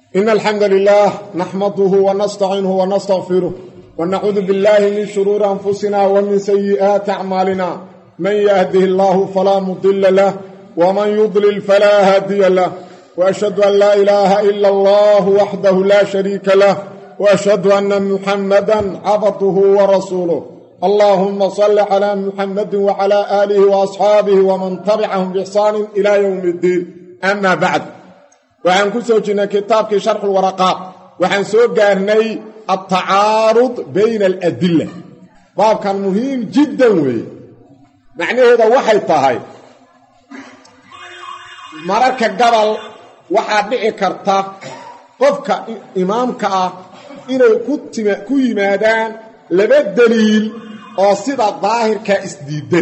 إن الحمد لله نحمده ونستعينه ونستغفره ونعوذ بالله من شرور أنفسنا ومن سيئات أعمالنا من يهده الله فلا مضل له ومن يضلل فلا هادي له وأشهد أن لا إله إلا الله وحده لا شريك له وأشهد أن محمدا عبده ورسوله اللهم صل على محمد وعلى آله وأصحابه ومن تبعهم بإحسان إلى يوم الدين أما بعد waxaan ku soo jirnay kitaabkii sharx alwaraqaat waxaan soo gaarnay at-ta'arud bayna al-adilla baabkan muhiim jiddan weey macnaheedu waxay tahay mararka gabal waxa dhici karta qofka imaamka ah inay ku yimaadaan laba daliil oo sida daahirka isdiidan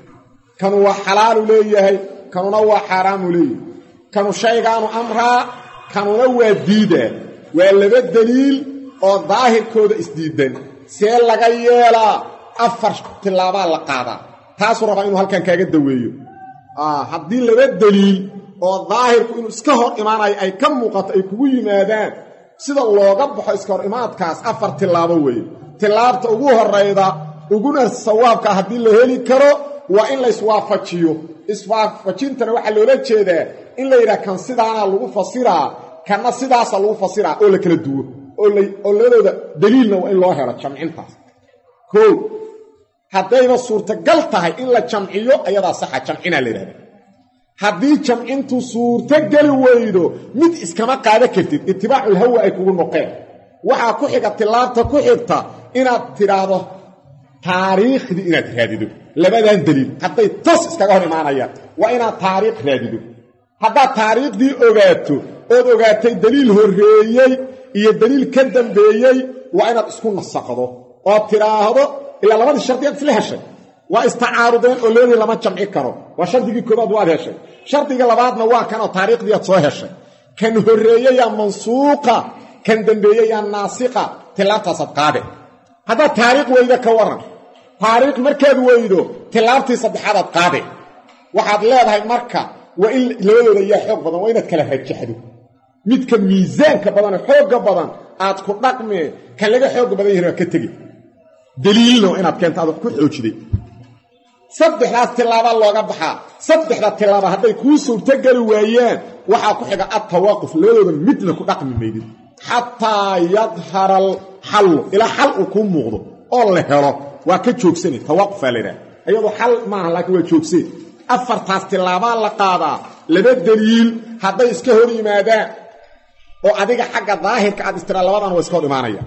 kan waa xalaal leeyahay kanuna waa xaraam leeyahay kanu shaygaanu amraa kanuna waa diidaa waa laba daliil oo daahirkooda isdiidan see laga yeelaa afar tilaabaa la qaadaa taasuu rabaa inuu halkan kaaga daweeyo haddii laba daliil oo daahirku inuu iska hor imaanayo ay ka muuqato ay kugu yimaadaan sida looga baxo iska hor imaadkaas afar tilaabo weeye tilaabta ugu horrayda uguna sawaabka haddii la heli karo waa in la iswaafajiyo iswaafajintana waxaa loola jeedaa in la yidhaha kan sidaana lagu fasiraa kanna sidaasa lagu fasiraa oo la kala duwo oo labadooda daliilna waa in loo helo jamcintaas koo haddayba suurtagal tahay in la jamciyo ayadaa saxa jamcinaa la yidhahda haddii jamcintu suurtogeli weydo mid iskama qaada kartid itibaaculhawa ay kugu noqeen waxaa ku xiga tilaabta ku xigta inaad tidhaahdo taariikhdii inaad raadido labadan daliil hadday tos iskaga hor imaanayaan waa inaad taariikh raadido haddaad taariikhdii ogaato ood ogaatay daliil horreeyey iyo daliil ka dambeeyey waa inaad isku nasaqdo ood tidhaahdo ilaa labadii shardiyaad isla heshay waa istacaarudeen oo labadii lama jamci karo waa shardigii koobaad waad heshay shardiga labaadna waa kanoo taariikhdii aad soo heshay kan horreeyeyaa mansuuqa kan dambeeyeyaa naasiqa tilaabtaasaad qaade haddaad taariikh weydo ka waran taariikh markaad weydo tilaabtii saddexaadaad qaade waxaad leedahay marka waa in labadooda yaa xoog badan waa inaad kala rajaxdo midka miisaanka badanee xoogga badan aad ku dhaqmee kan laga xoogga badan yahay waa ka tegi daliilna waa inaad keento aad wax ku xoojiday saddexdaas tilaabaa looga baxaa saddexda tilaaba hadday kuu suurtogeli waayaan waxaa ku xiga adtawaaquf labadooda midna ku dhaqmi maydid xataa yadhara alxallu ilaa xal uu kuu muuqdo oo la helo waa ka joogsane tawaaqufaa la yidhaha iyadoo xal maaha laakiin waa joogseen afartaas tilaabaa la qaadaa laba daliil hadday iska hor yimaadaan oo adiga xagga daahirka aad istiraa labadan waa iska hor imaanaya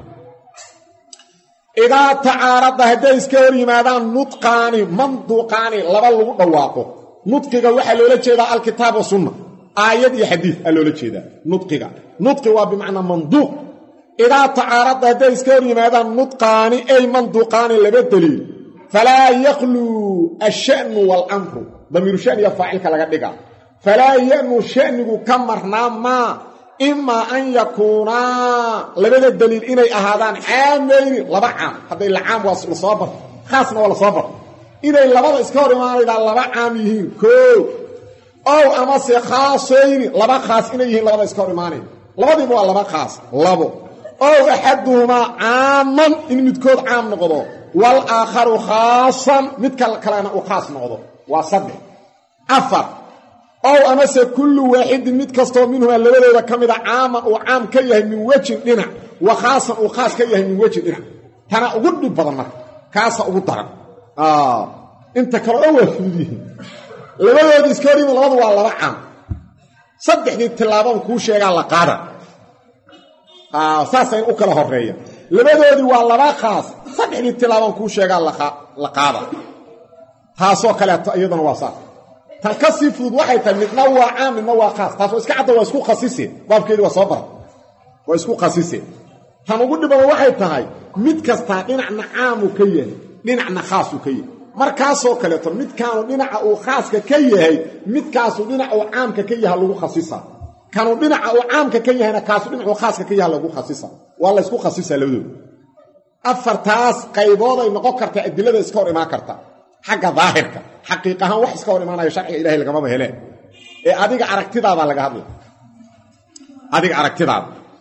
idaa tacaaradda hadday iska hor yimaadaan nudqaani manduuqaani laba lagu dhawaaqo nudqiga waxaa loola jeedaa alkitaab wa sunna aayad iyo xadiid aa loola jeedaa nudqiga nudqi waa bimacnaa manduuq idaa tacaaradda hadday iska hor yimaadaan nudqaani ay manduuqaani laba daliil falaa yakluu asha'nu waalamru damiiru shaniya faacilka laga dhigaa falaa ya'nu sha'nigu ka marnaa maa imaa an yakuunaa labada daliil inay ahaadaan caamayni laba caam hadday la caam waa la soo barto khaasna waa la soo barto inay labada iska hor imaanaydaa laba caam yihiin koo ow amase khaasayni laba khaas inay yihiin labada iska hor imaanaya labadiiba waa laba khaas labo ow axaduhumaa caaman in midkood caam noqdo wal aakharu khaasan midka kalena uu khaas noqdo waa saddex afar ow amase kullu waaxidin mid kastoo minhumaa labadooda ka mida caaman uu caam ka yahay min wejin dhinac wa khaasan uu khaas ka yahay min wejin dhinac tana ugu dhib badan marka kaasa ugu daran inta kale oo waa fudud yihiin labadoodii iska hor yimi labadu waa laba caam saddexdii tilaaboon kuu sheegaa la qaada saasayna u kala horreeya labadoodii waa laba khaas saddexdii tilaaboon kuu sheegaa la qaada taasoo kaleeto iyaduna waa saas tan ka sii fudud waxay tahay midna waa caam midna waa khaas taas waa iska cadda waa isku khasiseen baabkeedii waa soo bara waa isku khasiseen tan ugu dhibada waxay tahay mid kastaa dhinacna caamuu ka yahay dhinacna khaasuu ka yahay markaasoo kaleeto midkaanu dhinaca uu khaaska ka yahay midkaasuu dhinaca uu caamka ka yaha lagu khasisaa kanuu dhinaca uu caamka ka yahayna kaasuu dhinacuu khaaska ka yaha lagu khasisaa waa la ysku khasisaa labadooda afartaas qaybooday noqon kartaa adilada iska hor imaan karta xagga daahirka xaqiiq ahaan wax iska hor imaanayo sharciga ilaahay lagamaba heleen ee adiga aragtidaada laga hadlay adiga aragtidaada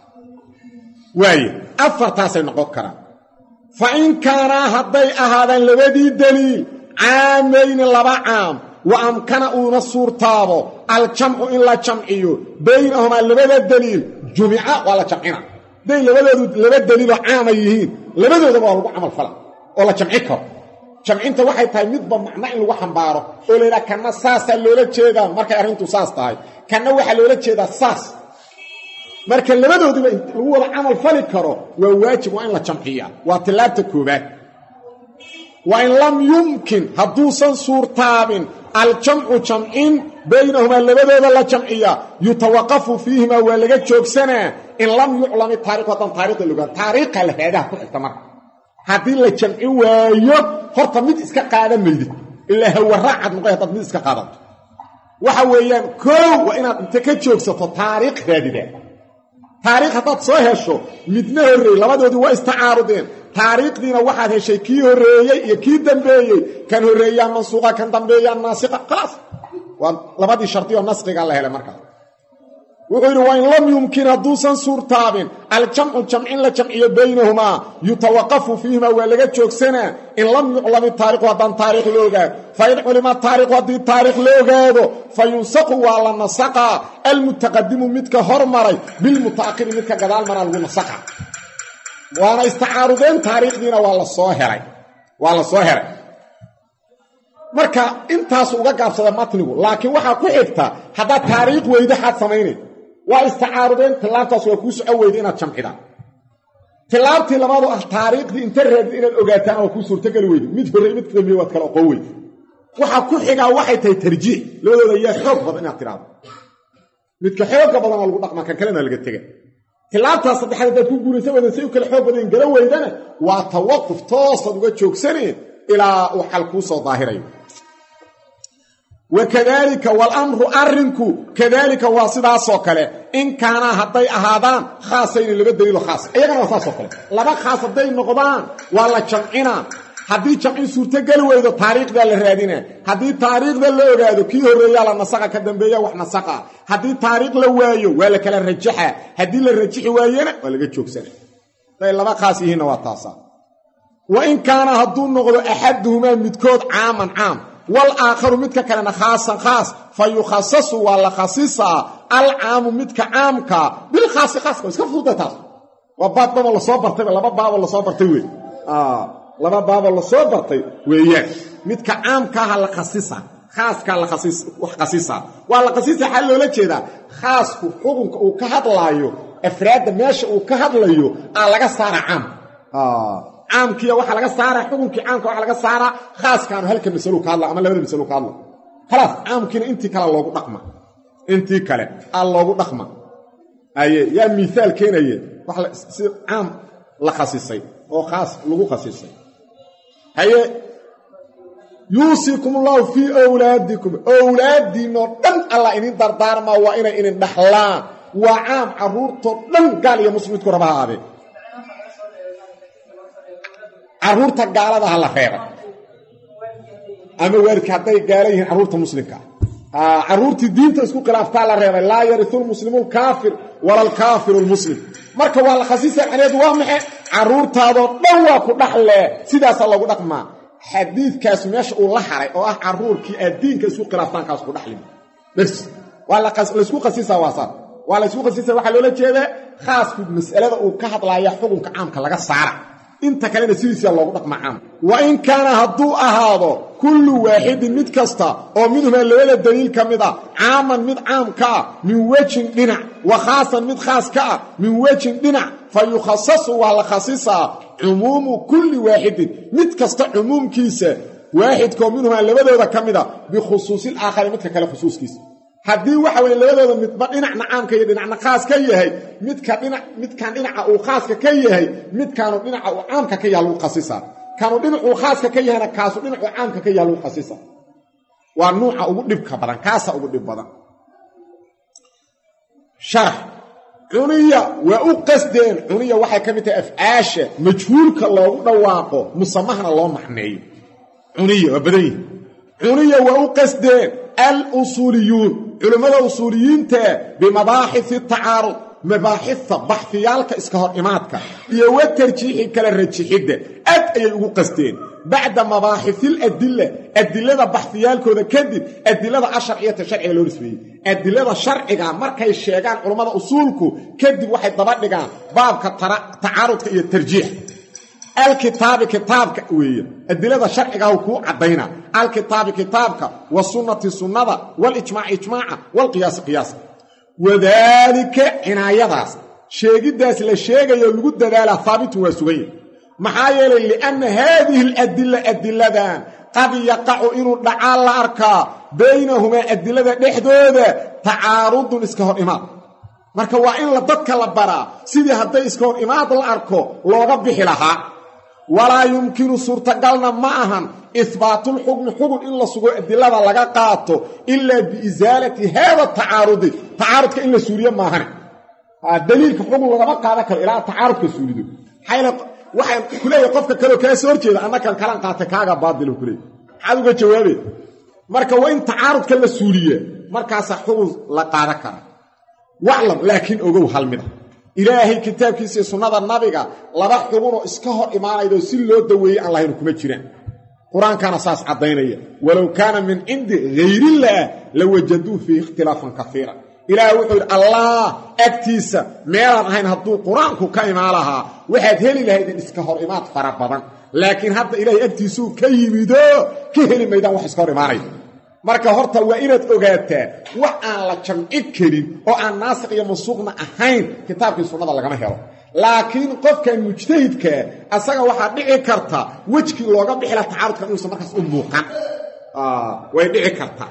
waaye afartaasay noqon karaan fa in kaanaa hadday ahaadaan labadii daliil caamayni laba caam wa amkana uuna suurtaabo aljamcu in la jamciyo baynahumaa labada daliil jumica waa la jamcina hadday labadoodu laba daliiloo caama yihiin labadoodaba waa lagu camal fala oo la jamci karo jamcinta waxay tahay midba macno in lagu xambaaro oo la yidhaha kanna saasaa loola jeedaa markay arrintu saas tahay kanna waxaa loola jeedaa saas marka labadoodiba lagu wada camal fali karo waa waajib waa in la jamciyaa waa tilaabta koobaad wa in lam yumkin hadduusan suurtaabin aljamcu jamcin baynahumaa labadooda la jamciya yutawaqafu fiihimaa waa laga joogsanaa in lam yuclami taariikhu haddaan taarikhda logaan taariikha la raadaha ku xigta marka haddii la jamci waayo horta mid iska qaadan maydid ilaa hawaraacaad noqoy haddaad mid iska qaadato waxa weeyaan koow waa inaad inta ka joogsato taariikh raadidaan taariikh haddaad soo hesho midna horreeyey labadoodii waa istacaarudeen taariikhdiina waxaad heshay kii horreeyey iyo kii dambeeyey kan horreeyaa mansuuqa kan dambeeyaa naasiqa khalaas waa labadii shardioo nasqiga la helay markaas wuxuu yidhi waa in lam yumkin hadduusan suurtaabin aljamcu jamcin la jamciyo baynahumaa yutawaqafu fiihimaa waa laga joogsanaa in lam yuclami taariikhu haddaan taariikh la ogaado fa in culima taariikhu haddii taariikh la ogaado fa yunsaqu waa la nasaqaa almutaqadimu midka hormaray bilmuta'akhiri midka gadaal maraa lagu nasaqa waana istacaarudeen taariikhdiina waa la soo helay marka intaas uga gaabsada matnigu laakiin waxaa ku xigta haddaad taariikh weydo xaad samaynay waa istacaarudeen tilaabtaas waa kuu soco weyda inaad jamcidaan tilaabtii labaadu ah taariikhdii inta raadid inaad ogaataan oo kuu suurtogeli weydo mid horrey mid dambiye waad kala oqon weyda waxaa ku xigaa waxay tahay tarjiix labadooda yaa xoog badan inaad tidhaahdo midka xooga badan waa lagu dhaqmaa kan kalena laga tega tilaabtaas saddexaad haddaad ku guulaysa weydan say u kala xoog badan gara weydana waa tawaquf toosaad uga joogsaneen ilaa uu xal kuu soo daahirayo wakadaalika walamru arrinku kadaalika waa sidaasoo kale in kaanaa hadday ahaadaan khaasayni laba daliilo khaas iyagana waa saasoo kale laba khaas hadday noqdaan waa la jamcinaa haddii jamcin suurtogeli weydo taariikhdaa la raadinaa haddii taariikhda la ogaado kii horreeyaa la nasaqa ka dambeeya wax nasaqa haddii taariikh la waayo waa la kala rajaxaa haddii la rajixi waayena waa laga joogsana hadday laba khaas yihiinna waa taasaa wa in kaana hadduu noqdo axaduhumaa midkood caaman caam walaakharu midka kalena khaasan khaas fa yukhasasu waa la khasisaa alcaamu midka caamkaa bilkhaasi khaaska iska fududa taas waa baadbaba lasoo bartayba laba baaboo lasoo bartay wey laba baaboo lasoo bartay weeyaan midka caamkaaha la khasisa khaaskaa wax khasisa waa la khasisa xal loola jeedaa khaasku xukunka uu ka hadlaayo afraadda meesha uu ka hadlayo aa laga saara caam caamkiya waxaa laga saaraa xukunkii caamka waxaa laga saaraa khaaskaanu halka masalo ka hadla ama labada masalo ka hadla khalaas caamkiina intii kale loogu dhaqma aye yaa miaal keenaye si caam la khasisay oo khaas lagu khasisay haye yuusikum allahu fii awlaadikum owlaadiinoo dhan allah idin dardaarmaa waa inay idin dhaxlaan waa caam carruurtoo dhan gaal iyo muslim midku raba ha aadee carruurta gaaladaha la reebay ama waalidka hadday gaala yihiin carruurta muslimkaa carruurtii diinta isku khilaaftaa la reebay laa yariu lmuslimu lkaafir wala alkaafiru lmuslim marka waa la khasiisa macneedu waa maxe carruurtaadoo dhan waa ku dhaxlee sidaasaa loogu dhaqmaa xadiidkaas meesha uu la haray oo ah carruurkii aad diinka isku khilaaftaankaas ku dhaxlin bs waa laysku khasiisaa waasaa waa laysku khasiisa waxaa loola jeedaa khaasku mas'alada uu ka hadlaaya xukunka caamka laga saara inta kalena sidiisa loogu dhaqmaa caam wa in kaana hadduu ahaado kullu waaxidin mid kasta oo minhumaa labada daliil ka mid a caaman mid caam ka ah min wejin dhinac wa khaasan mid khaas ka ah min wejin dhinac fa yukhasasu waa la khasisaa cumuumu kulli waaxidin mid kasta cumuumkiisa waaxidkoo minhumaa labadooda ka mid a bikhusuusil aakhari midka kale khusuuskiisa haddii waxa weye labadooda midba dhinacna caamka iyo dhinacna khaas ka yahay midkan dhinaca uu khaaska ka yahay midkaanu dhinaca uu caamka ka yaha lagu khasisaa kanu dhinacuu khaaska ka yahayna kaasu dhinacuu caamka ka yaha lagu khasisa waa nuuca ugu dhibka badan kaasa ugu dhib badan sharax cuniya waa u qasdeen cuniya waxay ka mid tahay afcaasha majhuulka loogu dhawaaqo musamahana loo macneeyo cuniya waa badan yihi cuniya waa u qasdeen alusuuliyuun culimmada usuuliyiinta bimabaaxisi tacaarud mabaaxitha baxfiyaalka iska hor imaadka iyo wa tarjiixi kala rajixidda aad ayay ugu qasteen bacda mabaaxithil adilla adilada baxfiyaalkooda kadib adilada asharciyata sharciga loo nisbeeyey adilada sharciga markay sheegaan culammada usuulku kadib waxay daba dhigaan baabka tacaarudka iyo tarjiix alkitaabi kitaabka weeye adilada sharciga uu ku cadayna alkitaabi kitaabka wa sunnati sunnada wal ijmaac ijmaaca wal qiyaas qiyaas wadaalika cinaayadaas sheegidaas la sheegayo lagu dadaala thaabitun waa sugan maxaa yeelay lianna haadihi aladilla adilladan qad yaqacu inuu dhacaa la arkaa baynahumaa adilada dhexdooda tacaarudun iska hor imaad marka waa in la dadka la baraa sidii hadday iska hor imaad la arko looga bixi lahaa walaa yumkinu suurtagalna ma ahan ihbaatulxukmi xugun in la sugo adilada laga qaato ilaa biisaalati haada tacaarudi tacaarudka in la suuliyo maahane daliilka xugun lagama qaadan karo ilaa tacaarudka suulido waxaan ku leeyahay qofka kaleo kaa soo horjeeda annakan kalan qaatay kaaga baadilo ku leeyahay maxaad uga jawaabay marka waa in tacaarudka la suuliya markaasaa xugun la qaadan kara waclam laakiin ogow hal mida ilaahay kitaabkiisa iyo sunnada nabiga laba xugunoo iska hor imaanaydoo si loo daweeyey aan lahaynu kuma jiraan qur-aankana saas caddaynaya walow kaana min cindi hayrillaah la wajaduu fiihi ikhtilaafan kaiira ilaah wuxuu yidhi allah agtiisa meelaan ahayn hadduu qur-aanku ka imaan lahaa waxaad heli lahaydin iska hor imaad fara badan laakiin hadda ilaahay agtiisuu ka yimido ka heli maydaan wax iska hor imaanaya marka horta waa inaad ogaataa wax aan la jamci karin oo aan naasik iyo mansuuqna ahayn kitaabkii sunnada lagama helo laakiin qofkan mujtahidkaa asaga waxaa dhici karta wejkii looga bixi laha tacaarudkan inuusan markaas u muuqan way dhici kartaa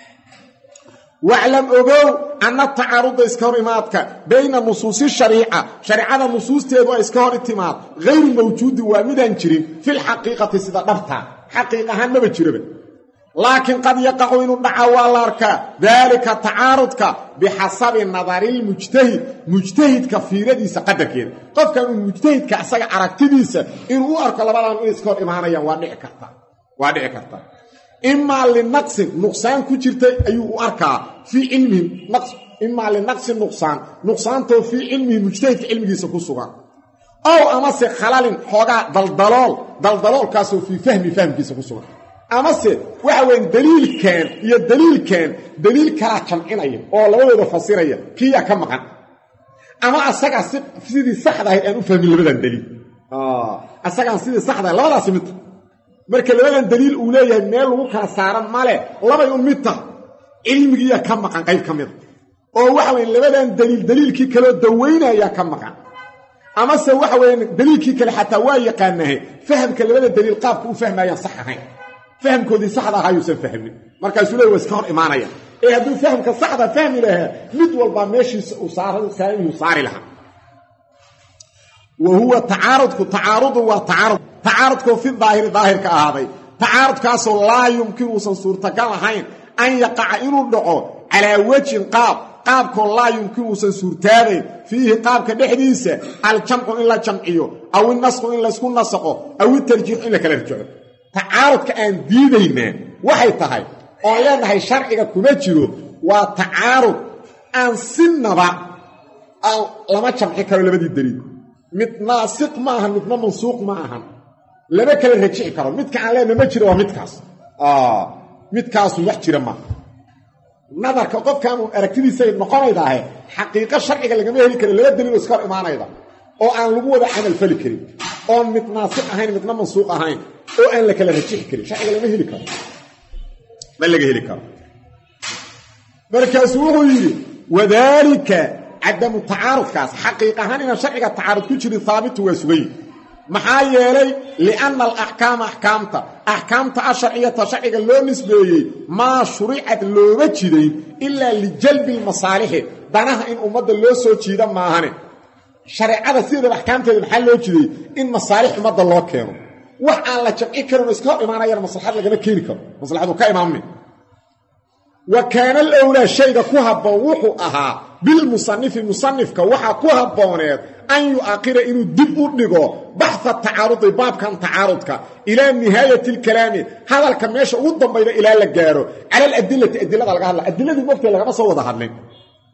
waclam ogow anna tacaaruda iska hor imaadka bayna nusuusi shariica shareicada nusuusteedu ay iska hor itimaad hayru mawjuudin waa midaan jirin filxaqiiqati sida dhabtaa xaqiiq ahaan maba jiraba laakiin qad yaqacu inuu dhaca waa la arkaa daalika tacaarudka bixasabi nadarilmujtahid mujtahidka fiiradiisa qadarkeeda qofkan uu mujtahidka asaga aragtidiisa inuu u arko labadan inay iska hor imaanayaan waa dhici kartaa imaa linaqsin nuqsaan ku jirtay ayuu u arkaa fii cilmihi imaa linaqsin nuqsaantoo fii cilmihi mujtahidka cilmigiisa ku sugan ow amase khalalin xoogaa daldaloolkaasoo fii fahmkiisa ku sugan amase waxa weyn daliilkan iyo daliil kalaa jamcinaya oo labadooda fasiraya kiyaa ka maqan ama asagaa sidii saxda ahayd aan u fahmin labadan daliil asagaan sidii saxda ahayd labadaasi midta marka labadan daliil uu leeyahay meel lagu kala saaran male labay un mid taha cilmigiiyaa ka maqan qayb ka mida oo waxa weyn labadan daliilkii kaloo dawaynayaa ka maqan amase waxa weyn daliilkii kale xataa waa yaqaanahe fahamka labada daliil qaabka u fahmayaan sax ahayn fahamkoodii saxda ahaa yuusan fahmin markaasuu leey waa iska hor imaanaya ee hadduu fahamka saxda fahmi lahaa mid walbaa meeshiisa uu saarayuu saari lahaa wa huwa tacaarudun waa tacaarudkoo fi daahiri daahirka ahaaday tacaarudkaasoo laa yumkin uusan suurtagal ahayn an yaqaca inuu dhaco calaa wejhin qaabkoo laa yumkin uusan suurtaabayn fiihi qaabka dhexdiisa aljamcu in la jamciyo aw innasqu in laysku nasaqo aw itarjiixu in la kala rajaco tacaarudka aan diidaynaa waxay tahay oon leenahay sharciga kuma jiro waa tacaarud aan sinaba lama jamci karo labadii daliil mid naasiq ma ahan midna mansuuq ma ahan lama kala rajixi karo midka aan leenahay ma jiro waa midkaasu wax jira maaha nadarka qofkaanu aragtidiisay noqonaydaahe xaqiiqo sharciga lagama heli karo laba daliil oo iska hor imaanayda oo aan lagu wada camal fali karin oon mid naasiq ahayn midna mansuuq ahayn oo aan la kala rajixi karin sharciga lama heli karo ma laga heli karo markaasuu wuxuu yidhi wadaalika cadamu tacaarudkaas xaqiiq ahaan inaan sharciga tacaarud ku jirin haabitu waa sugayi maxaa yeelay lianna alaxkaama axkaamta asharciyata sharciga loo nisbeeyey maa shuricad looma jidayn ilaa lijalbi lmasaalixi danaha in ummadda loo soo jiida maahane shareecada sideedaba axkaamteeda maxaa loo jiday in masaalix ummadda loo keeno wax aan la jamci karin oo iska hor imaanayana maslaxad lagama keeni karo maslaxadu ka imaanme wa kaana alowlaa shayga ku habboon wuxuu ahaa bilmusanifi musanifka waxaa ku habbooneed an yu'akhira inuu dib u dhigo baxha tacaarudi baabkan tacaarudka ilaa nihaayati alkalaami hadalka meesha ugu dambayda ilaa la gaaro cala aladilati adilada laga hadla adiladii mogtee lagama soo wada hadlin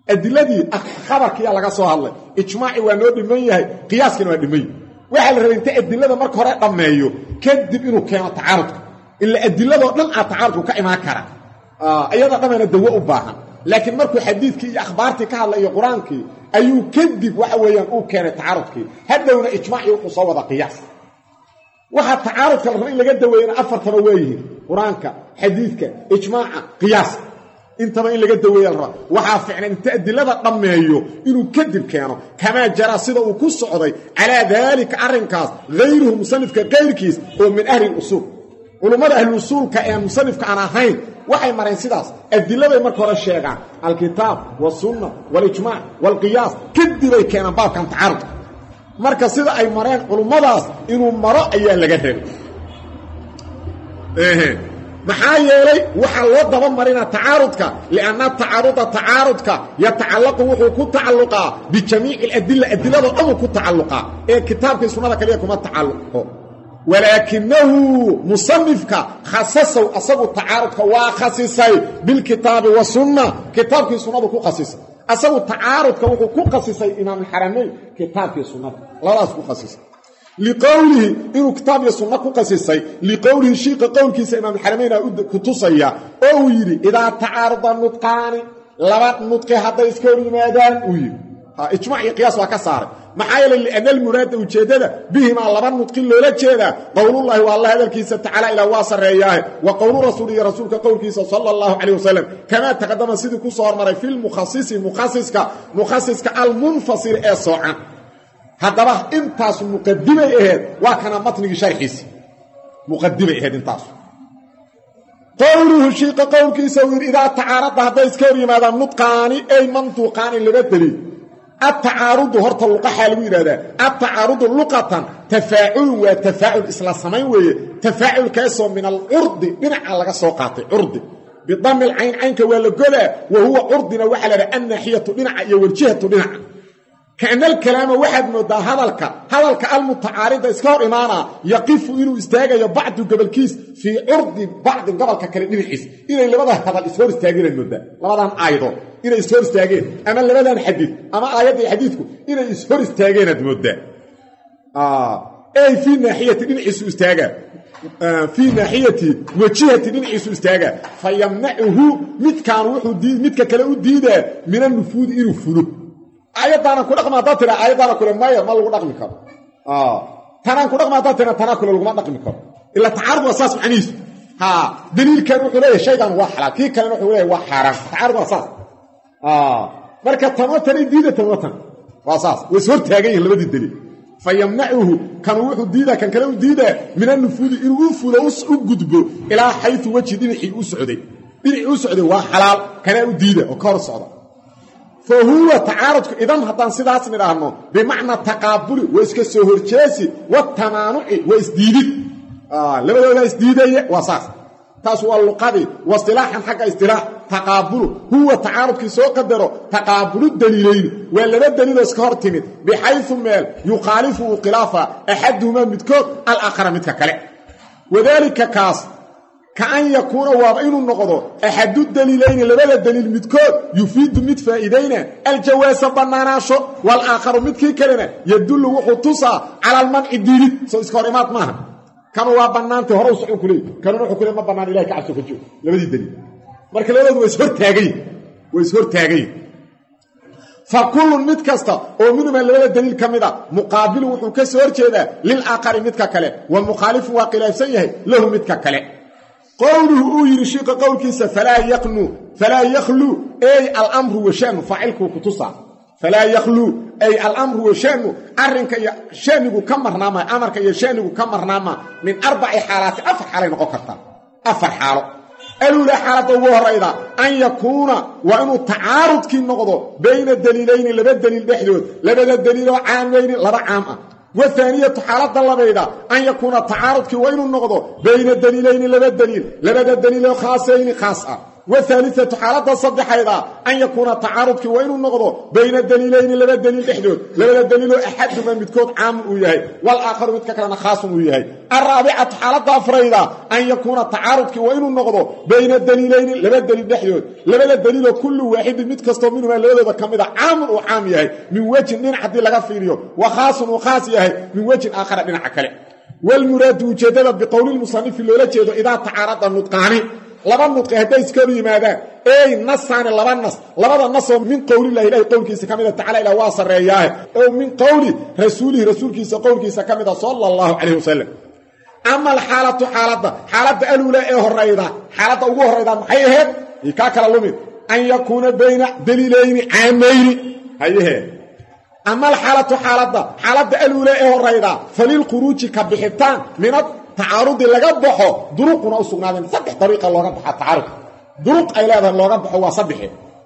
adiladii khabarkiya laga soo hadlay ijmaaci waa noo dhiman yahay qiyaaskina waa dhimay waxa la rabay inta adilada marka hore dhameeyo kadib inuu keeno tacaarudka illa adiladoo dhan tacaarudku ka imaan kara ayada dhamana dawo u baahan laakiin markuu xadiidkii iyo akhbaartii ka hadlayo quraankii ayuu kadib waxa weeyaan uu keenay tacaarudkii hadawna ijmaaci uu soo wada qiyaas waxa tacaarudka la rabay laga daweeyana afartaba weeyeen quraanka xadiidka ijmaaca qiyaas intaba in laga daweeyo la rabo waxa ficnaan inta adilada dhameeyo inuu kadib keeno kama jara sida uu ku socday ala dalika arrinkaas غيره musannifka qeyrkiis oo min ahli usul ulumada ahli usulka ee musannifka aan ahayn waxay mareen sidaas adilada marka hore sheegaan alkitaab wa sunna wal ijmaa' wal qiyaas kadib ay keenaan baabkan tacaarud marka sida ay mareen ulumadaas inuu maro ayaa laga rabay maxaa yeelay waxa loo daba marina tacaarudka lianna tacaarudka yatacallaqu wuxuu ku tacalluqaa bi jamiic adillada oo ku tacalluqa ee kitaabka sunnada kaliya kuma tacalluqo ولكنه مصنفك خصصه أصبه تعارضك وخصصي بالكتاب والسنة كتابك السنة كو خصصي أصبه تعارضك وكو خصصي إمام الحرمين كتابك السنة لا أصبه خصصي لقوله إنه كتاب السنة كو خصصي لقوله شيق قولك إمام الحرمين كتصي أو يري إذا تعارض النطقان لبات نطق حتى يسكور الميدان ويري اجماعي قياس وكسار maxaa لأن المراد وجهده بهما لبن نطق لولا jeeda قول الله والله هذا الكيس تعالى إلى واصر رياه وقول رسوله رسولك قول كيس صلى الله عليه وسلم كما تقدم سيدي كسور مري في مخصصك المنفصل الصاعا هذا انتاس مقدمه اهد وكان متن شرحيس مقدمه اهد انتاس قوله شيق قول كيس إذا تعارض هذا يسكري ماذا نطقان أي منطوقان لبدلي التعارض هرت اللقاء حالوين هذا التعارض اللقاء تفاعل وتفاعل إسلا سمين وتفاعل كيسو من العرض بنع على سوقاتي عرض بضم العين عينك والقلة وهو عرضنا وحل لأن ناحية بنع يوجهة بنع كأن الكلام واحد مدى هذا المتعارض إسكار إمانا يقف إنه استاجا بعض قبل كيس في عرض بعض قبل ككلمة الحس إلى اللي بدأ هذا الإسكار استاجين المدى لبدا أيضا إلى إسكار استاجين أما اللي بدأ الحديث أما آيات حديثكم إلى إسكار استاجين المدى أي في ناحية الحس استاجا في ناحية وجهة الحس استاجا فيمنعه متكان وحد متككلو ديده من النفوذ إلى فلوه ayadana ku dhaqma dadtira ayadana kula maaya ma lagu dhaqmi karo tanaan ku dhaqma dadtira tanaan kula lagu dhaqmi karo illa taarud asaas macniis daliilkan wuxuu leeyahay shaygan waa xalaal kii kale wuxuu leeyahay waa xaraam taarud asaas marka tamatan diida tamatan waa asaas way soo taagay labadii daliil fayamna'uhu kan wuxuu diida kan kale uu diida min an-nufud inuu fulo u gudbo ila haythu wajidii u socday waa xalaal kana uu diida oo ka hor socda فهو تعارض إذن هدان سيداس نراهنو بمعنى تقابل وإسكسو هرشيسي والتمانع وإسديدي لبدا إسديدي وصاص تاسوا اللقادي واصطلاحا حق اصطلاح تقابل هو تعارض كسو قدره تقابل الدليلين ولا الدليل اسكار تمد بحيث مال يخالفه خلافه أحدهما متكوت الآخر متككله وذلك كاس كأن يكون وابعين النقضة أحد الدليلين لبدا الدليل متكود يفيد متفائدين الجواز بناناشو والآخر متكي كلنا يدل وحطوصا على المنع الديني سو إسكاريمات معها كانوا وابنان تهروا صحيح كلي كانوا نحو كلي ما بنان إلهي كعبسوا فجو لبدا الدليل مركا لبدا ويسهر تاقي فكل متكستا ومنهم لبدا الدليل كمدا مقابل وحو كسهر جيدا للآخر متكا كلي والمخالف وقلاف سيه له متكا كلي قوله يرشيق قولك فلا يخلو أي الأمر وشانه فعلك كتصع فلا يخلو أي الأمر وشانه أرنك شانه كمرناما أمرك يشانه كمرناما من 4 حالات أفر حالين أكثر أفر حاله الأولى حالة الظهر إذا أن يكون وأنه تعارض كي نقضه بين الدليلين لبدا الدليل بحدود لبدا الدليل عامين لبا عامة والثانية حالة اللبيدة أن يكون التعارض كوين النقض بين الدليلين لبدا الدليل خاصين خاصة والثالثة حالة صدحيدا أن يكون تعارض وين النقض بين الدليلين لبا الدليل دحدود لبا الدليل أحد من متكود عام وياهي والآخر متككلنا خاص وياهي الرابعة حالة أفريدا أن يكون تعارض وين النقض بين الدليلين لبا الدليل دحدود لبا الدليل كل واحد متكستو منهما لبا كمدا عام وعام ياهي من وجه من حد لغا فيريو وخاص وخاص ياهي من وجه آخر من عكله والمراد وجدد بقول المصنف لولا جيدو إذا تعارض النطقان لبا النطق هدي اسكو يمادا اي نصان لبا النص من قول الله الى قولكيس كميده تعالى الى واسرياه او من قول رسولكيس قولكيس كميده صلى الله عليه وسلم اما الحاله حاله الاولى ايه هريده حاله ugu horeyda maxay ahayd ka kala lumid an yakuna bayna daliilayn aamayn hayahe اما الحاله حاله الاولى ايه هريده فللخروج كبحتان من تعارض laga baxo duruqna usugnaadeen saddex طريقه looga baxo taarud duruq ay leedahay looga baxo waa saddex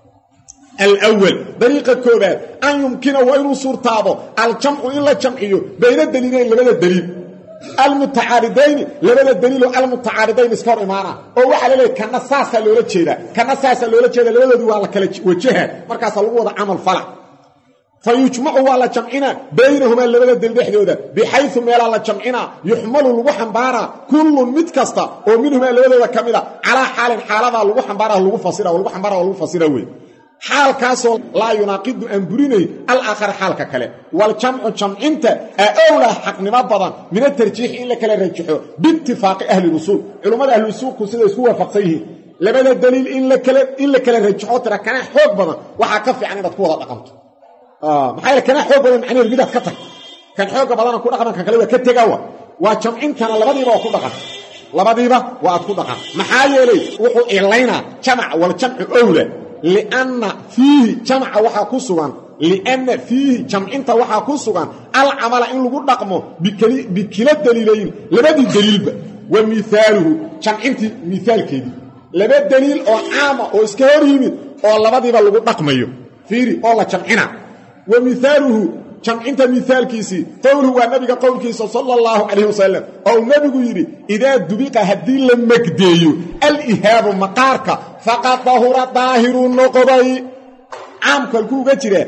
الاول طريقه كوباد ان يمكن وانه صورتاده الجمع الا جمعيه بين الدليلين لبدا دليل المتعارضين لبدا دليل المتعارضين اسكار imaana oo waxa la leeyahay kana saasa loola jeeda labadoodu waa la kala wajaha markaas lagu wada amal fala فيجمع ولا جمعنا بينهما لبدا دلدخدودا بحيث ميل الله جمعنا يحمل لو خنبارا كل متكستا او منهما لبدا كميدا على حالده لو خنبارا لو فسيرا وي حال كاسو لا يناقض امبريني الاخر حالك كله والجمع جمعنت اولى حقنما بدن من الترجيح ان لكلا رجحو باتفاق اهل الوصول علماء اهل الوصول كسيده اسكو وافقسيه لبدا دليل ان لكلا رجحو ترى كان خوق بدن waxa ka fiican inaad ku wada dhaqanto maxay kana xoog badan macna rigida ka tag kan xoog badan ku dhaqanka kale waa ka tagawa waa jamcintana labadiiba ku dhaqan labadiiba waa ku dhaqan maxaa yeelay wuxuu ilayna jamac wal jamcu awla lianna fihi jamac waxa ku sugan lianna fihi jamcinta waxa ku sugan al amala in lagu dhaqmo bikila daliilayn labadii daliilba wa mithaluhu jamcinti mithaalkeedi laba daliil oo caama oo iska hor yimid oo labadiiba lagu dhaqmayo fiiri oo la jamcina ومثاله جمعنت مثال كيسي قوله والنبي قول كيسي صلى الله عليه وسلم أو نبي يري إذا دبق هدي لمكديو الإهاب مقارك فقط ظاهر النقضي عام كالكوغة جرى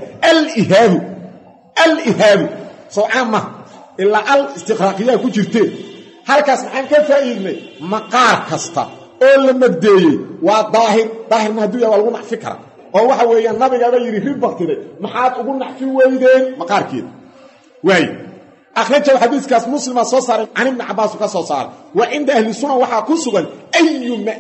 الإهاب سو عامة إلا الاستقراقية كجرتين هل كاسمحان كفائيني مقار كستا أو لمكديو وظاهر مهدوية والغنع فكرة oo waxa weeyaan nabiga ba yiri ribaqtire maxaad ugu naxfi weydeen maqaarkeed way akhrijo xadiiskaas muslima soo saaray an ibn abbas ka soo saaray wa inda ahli sunnah waxa ku sugan ayyuma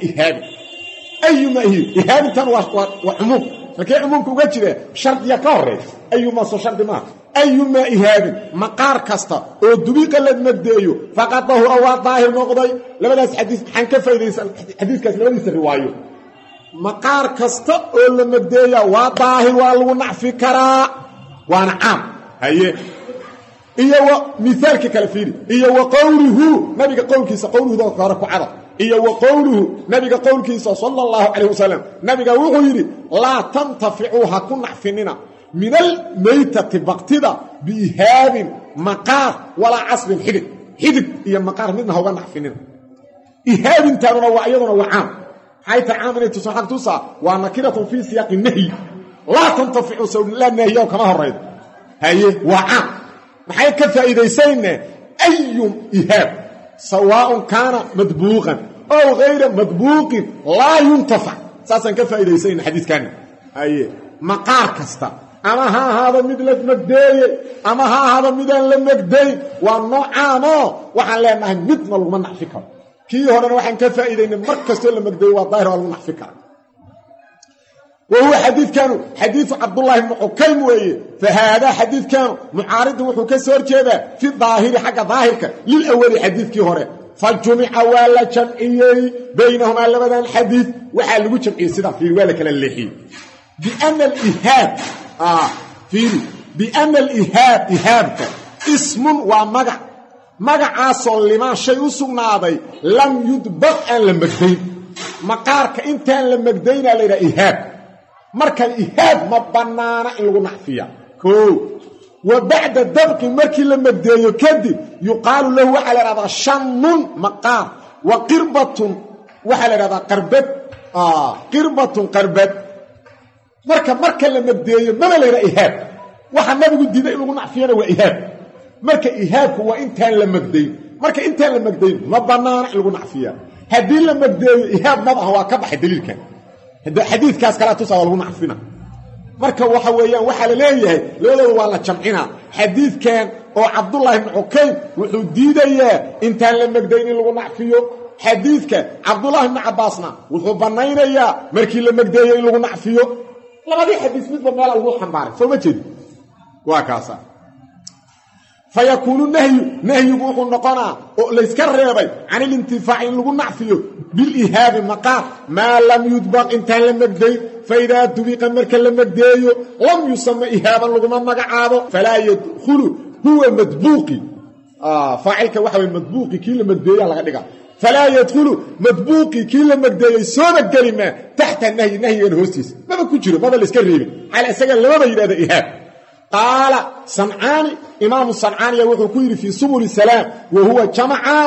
ihab tan wa umum lakay umumku uga jira shardiya ka horeey ayyuma soo shardi ma ayyuma ihab maqaar kasta oo dubiqa la magdeeyo faqad dahura wa daahir noqday labadaas xadiis waxaan ka faa'iideysan xadiiskaas labadiisa riwaayo مقار كستا او لمديا وظاهر والو نعفي كرا وانا عام هي مثال كالفيري وقوله نبي قولكيس قوله ذو كاركو عرب وقوله نبي قولكيس صلى الله عليه وسلم نبي وغيري لا تنتفعوها كن نعفننا من الميتة بقتدا بإهاب مقار ولا عصب حدد هي مقار منها هو نعفننا إهاب تانونا وعيضنا وعام حيث عامل تصحق تصع ونكرة في سياق النهي لا تنتفع سوى لا النهي كما هريد هي وعام محي كفائدة سينا أي إهاب سواء كان مدبوغا أو غير مدبوغ لا ينتفع ساسا كفائدة سينا حديث كان هي مقار كستا أما هذا مثل المقدي أما هذا مثل المقدي والنوع عامه وحن لأنه مثل المنع فكر كي هورنا waxaan ka faa'iideynay markasta la magday waa daahir wal munafiqa وهو حديث عبد الله بن حكيم ويه فهذا حديث كان معارض وحو كسور جيدا في الظاهر حق ظاهرك للأول حديث كي هوري فالجمع ولا جمعي بينهما لبدا الحديث وحال جمعي سيدا في ولك للحي بأن الإهاب اسم ومقع magacaasoo limaa shay u sugnaaday lam yudbaq aan la magdayn maqaarka intaan la magdaynaa la yidhaha ihaab marka ihaab ma bannaana in lagu naxfiya koo wa bacda dabqi markii la magdeeyo kadib yuqaalu lahu waxaa la idhahdaa shammun maqaar wa qirbatun waxaa la idhahdaa qarbad qirbatun qarbad marka la magdeeyo maba layra ihaab waxa nabigu diiday in lagu nacfiyana waa ihaab marka ihaabku waa intaan la magdayn marka intaan la magdayn ma banaana in lagu nacfiya haddii la magdeeyo ihaab madaha waa ka baxay daliilkan xadiidkaas kala tusaa waa lagu nacfina marka waxa weeyaan waxa la leeyahay labadooda waa la jamcinaa xadiidkan oo Cabdullah ibn Ukaym wuxuu diidayaa intaan la magdayn in lagu nacfiyo xadiidka Cabdullah ibn Abbasna wuxuu banaynayaa markii la magdeeyo in lagu nacfiyo labadii xadiis midba meel lagu xambaaray soo ma jeed waa kaasa fayakunu nahyu wuxuu noqonaa oo la iska reebay aan intifaac in lagu nacfiyo bil ihab maqaam ma lam yudbaq intaan la magday فإذا دبق مركا لمجديو لم يسمى إهابا لغما مقعابو فلا يدخل هو مدبوقي فاعلك وحوى المدبوقي كي لمجديو فلا يدخل مدبوقي كي لمجديو سوى الكلمة تحت النهي ينهوستيس ما بكجره ما بالإسكريبي على أساقا لما بيد هذا إهاب قال صنعاني إمام الصنعاني يوحو كيري في سبل السلام وهو جمعان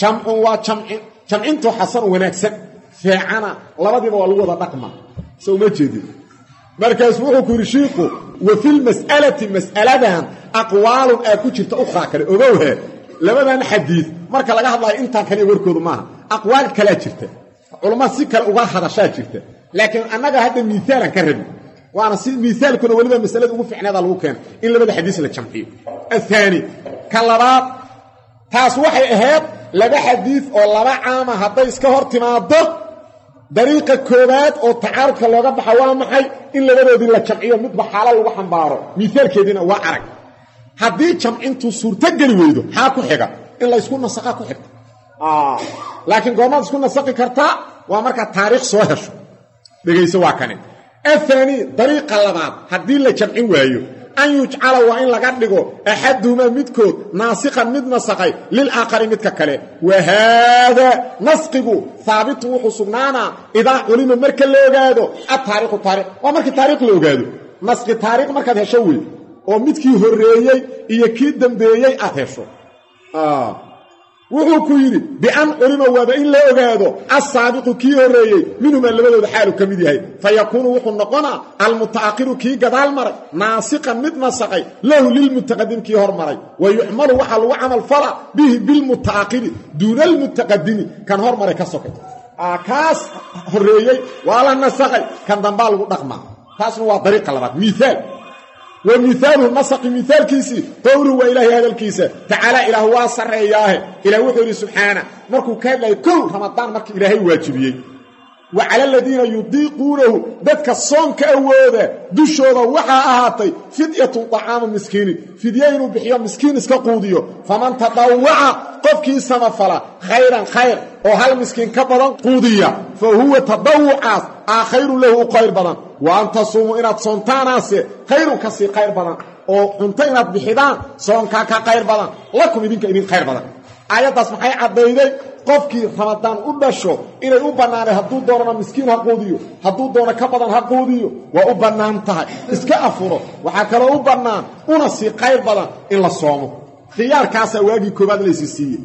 جمعين حسن ونكسب فعنا لبدي والله دقمه سو ما جدي مركز وحو كورشيقو وفي مسألة أقوال أكوشت أخرى كده أغوها لماذا حديث مركز لقى الله إنتا كان يوركوض معها أقوال كلا جرته علماء سيكا أغوال حرشات جرته لكن أنا هذا مثالا كرم وأنا مثال كنا ولما مسألة أغوف عنا هذا الوكان إلا بدأ حديث للجمعية الثاني كاللبات تاس وحي إهاب لقى حديث والله عامة هذا يسكهر تماضر dariiqa koobaad oo tacaarudka looga baxo waa maxay in labadoodii la jamciyo midba xaalad lagu xambaaro miisaalkeedina waa arag haddii jamcintu suurto geli weydo xaa ku xiga in la isku nasaqa ku xigto laakiin goormaad isku nasaqi kartaa waa marka taariikh soo hesho dhegayso waa kane athani dariiqa labaad haddii la jamcin waayo أن يجعل وإن لقدقوا أحدهما مدكود ناسقا مد نسقي للآخر مدككله وهذا نسقه ثابت وحسنانا إذا علم مركا لوغادو التاريخ ومركا التاريخ لوغادو نسق التاريخ مركا هشوي ومدكي هريي إيكيد دنبيي أهشو wuxuu ku yiri bi an ulima wada in la ogaado as-sabiqu ki horeeyay minhum labadooda xaalu kamid yahay fayakunu wuxuu noqona al-mutaaqiru ki gadaal maray naasiqan mid nasaqay lahu lil mutaqaddim ki hormaray wa yu'malu waxa lagu amal fala bihi bil mutaaqiri dun al mutaqaddim kan hormaray ka sokay kaas horeeyay wala nasaqay kan dambal lagu dhaqma taasna waa dariiqa labaad misaal ومثاله النسق مثال كيسي قوله وإلهي هذا الكيسة تعالى إله واصر إياه إلى وحده سبحانه مركو كان لا يكون رمضان مركو إلهي واجبيه وعلى الذين يضيقونه ذاتك الصوم كأوده دشوده وحا أهاتي فدية طعام مسكين فديين بحيام مسكين اسكاقوديو فمن تطوع قفكي سمفلا خيرا خير وهل مسكين كبضا قودية فهو تطوع خير له قير بضا وأن تصوموا إنات صنطاناسي خير كسي قير بضا وانت إنات بحيدان صوم كاكا قير بضا لكم إذنك إذن قير بضا آيات اسمحي عبدالي qofkii ramadaan u dhasho inay u banaanay haduu doona miskiin ha qoodiyo haduu doona ka badan ha qoodiyo waa u banaan tahay iska afuro waxa kale u banaan una si qayr badan in la soomo khiyaarkaas waagi koobaad la siiyay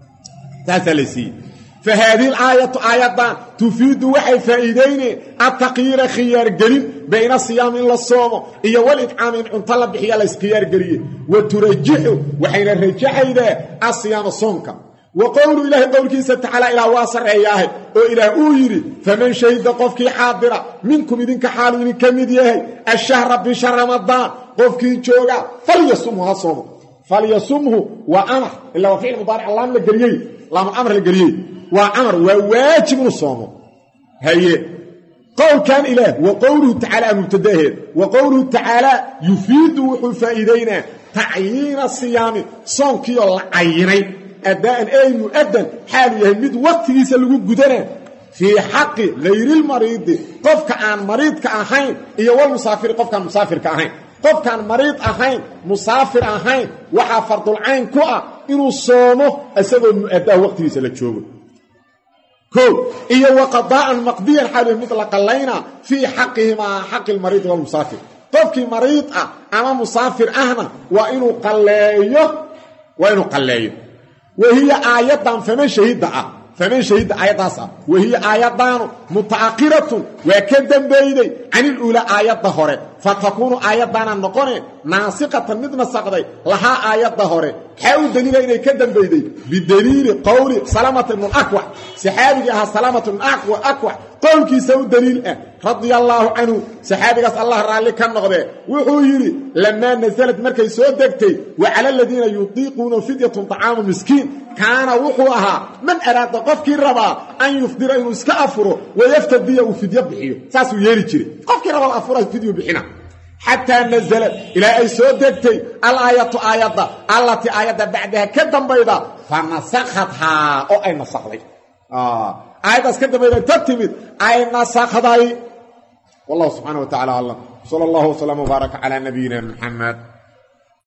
taasa la siiyay فهذه الآية آيات تفيد وحي فائدين التقيير خيار قليل بين الصيام إلا الصوم إيا والإطعام إن طلب بحيال خيار قليل وترجحه وحين الرجح إذا الصيام الصومك وقول إله قول كيسة تعالى إلى واصر إياه وإلى أويري فمن شهد قفك حاضرة منكم إذنك حالين كمديه الشهر بشهر رمضان قفك جوغا فليصمها صومه فليصمه وأمر إلا وفعل مضارع الله من القرية الله من أمر القرية وأمر وواجب الصوم هي قول كان إله وقوله تعالى مبتداه وقوله تعالى يفيد فائدين تعيين الصيام صومك العينين أداء أي مؤدن حال يهمد وقت يسلقوا قدنا في حق غير المريض قف كان مريض كأهين إيا والمسافر قف كان مسافر كأهين قف كان مريض أهين مسافر أهين وحا فرض العين كوة إنه صومه أسبب أداء وقت يسلقوا كو إيا وقضاء مقضيا حال مطلق اللينا في حقهما حق المريض والمسافر قف مريض أما مسافر أهنا وإنه قليه وهي آيات فمن شهد faman shahida aayadaasa wahiya aayadaanu mutaaqiratun waa ka dambeeyday canil uula aayadda hore fatakunu aayadana noqone naasiqatan mid nasaqday laha aayadda hore xaw daliila inay ka dambeeyday bidaliili qawli salamata ibn al-aqwa saxaabiga aha salamata ibn aqwa qowlkiisa u daliil ah radiyallahu anhu saxaabigaas allah raali ka noqde wuxuu yiri lama nazalat markay soo degtay wa ala alladina yutiquna fidyatun ta'amu miskiin kaana wuxuu ahaa man araada qofkii rabaa an yufdira inuu iska afuro wayaftadiya uu fidya bixiyo saasuu yeeri jiray qofkii rabaa afuro fidyo bixina حتى نزلت إلى أي سودكتي الآية آية التي آية بعدها كدن بيضا فنسختها أو أي نسختي آية كدن بيضا تتمد أي نسختي والله سبحانه وتعالى الله صلى الله وسلم وبارك على نبينا محمد